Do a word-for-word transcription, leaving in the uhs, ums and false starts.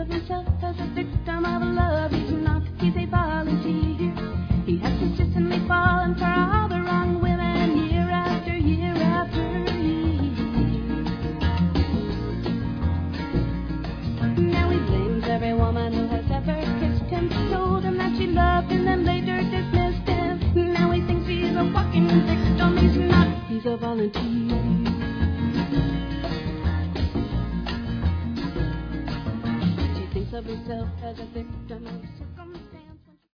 of himself as a victim of love. He's not, he's a volunteer. He has consistently fallen for all the wrong women year after year after year. Now he blames every woman who has ever kissed him, told him that she loved him, then later dismissed him. Now he thinks he's a walking victim. He's not, he's a volunteer. Of himself as a victim of